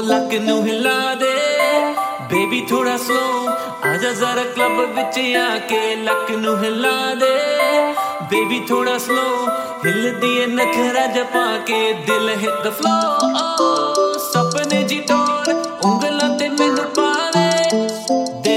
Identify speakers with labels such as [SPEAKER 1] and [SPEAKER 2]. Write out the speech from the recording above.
[SPEAKER 1] ਲੱਕ ਨੂੰ ਹਿਲਾ ਦੇ ਬੇਬੀ ਥੋੜਾ ਸਲੋ ਆਜਾ ਜ਼ਰਾ ਕਲੱਬ ਵਿੱਚ ਆ ਕੇ ਲੱਕ ਨੂੰ ਹਿਲਾ ਦੇ ਬੇਬੀ ਥੋੜਾ ਸਲੋ ਹਿਲਦੀ ਏ ਨਖਰਾ ਜਪਾ ਕੇ ਦਿਲ ਹਿੱਟ ਦ ਫਲੋ